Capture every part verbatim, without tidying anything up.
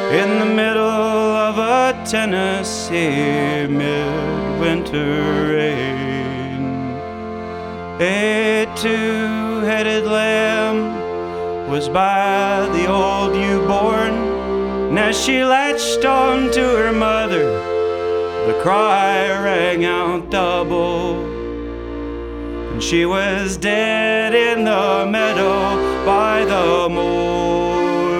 in the middle of a Tennessee midwinter rain. A two-headed lamb was by the old ewe born, and as she latched on to her mother, the cry rang out double, and she was dead in the meadow by the morning.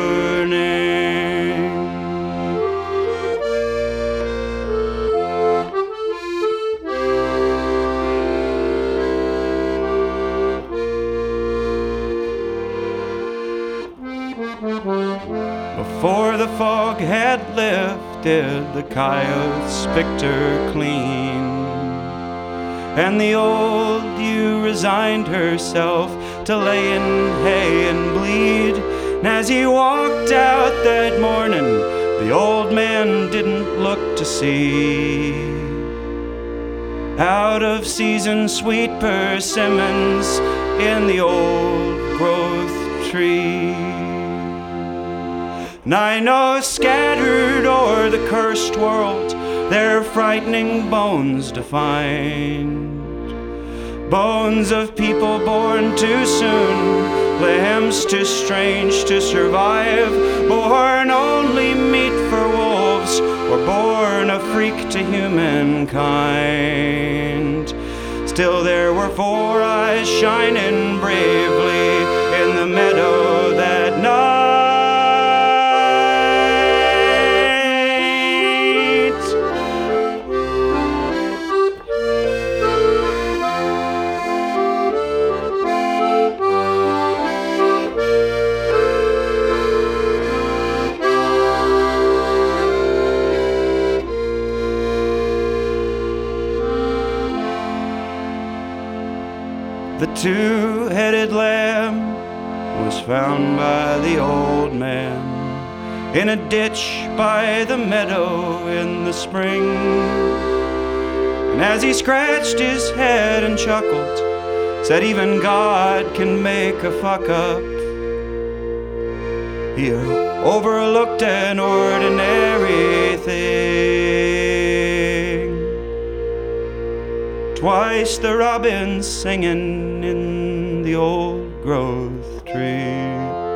Before the fog had lifted, the coyotes picked her clean, and the old ewe resigned herself to lay in hay and bleed. And as he walked out that morning, the old man didn't look to see out of season sweet persimmons in the old growth tree. And I know scattered o'er the cursed world their frightening bones to find, bones of people born too soon, lambs too strange to survive, born only meat for wolves, or born a freak to humankind. Still there were four eyes shining bravely in the meadow that night. The two-headed lamb was found by the old man in a ditch by the meadow in the spring. And as he scratched his head and chuckled, said even God can make a fuck up, he overlooked an ordinary thing. Twice the robins singing in the old growth tree.